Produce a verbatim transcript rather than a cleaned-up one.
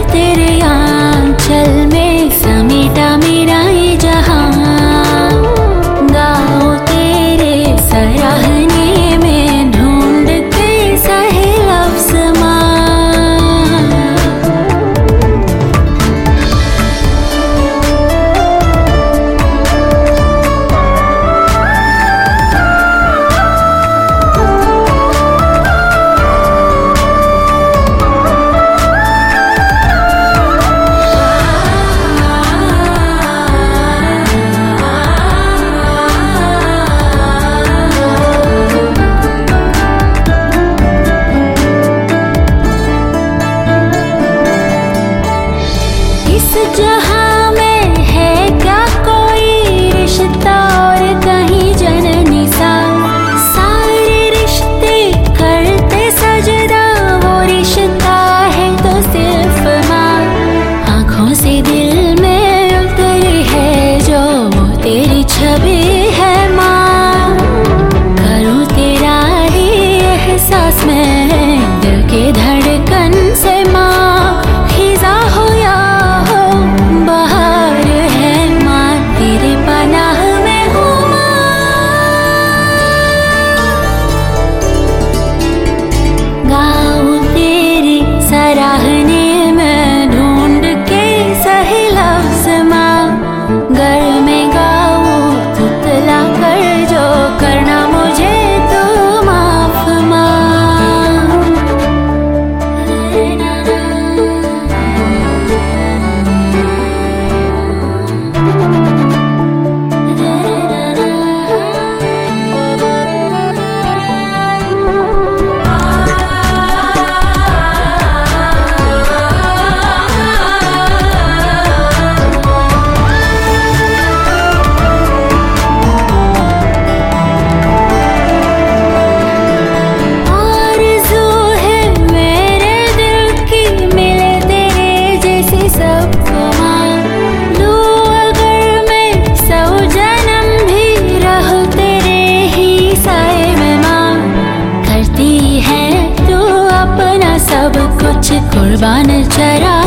तेरे आंचल में समेटा मेरा ये जहां। गाओ तेरे सराहने में ढूंढ के सही लफ्ज़ मां। इस जहां में है क्या कोई रिश्ता और कहीं जननी सा। सारे रिश्ते करते सजदा, वो रिश्ता है तो सिर्फ माँ। आँखों से दिल में उतरी है जो वो तेरी छवि है माँ। करूँ तेरा ही एहसास मैं दिल के धड़कन से माँ। खिजा हो या बाहर है माँ, तेरे पनाह में हूँ माँ। गाऊँ तेरी सराहने में ढूंढ के सही लफ्ज़ माँ। घर में गाऊँ तुतला कर जो करना मुझे तो माफ माँ। आरज़ू है मेरे दिल की मिले तेरे जैसी सबको माँ। लूँ अगर मैं सौ जन्म भी रहूँ तेरे ही साए में माँ। करती है तू अपना सब कुछ कुर्बान चढ़ा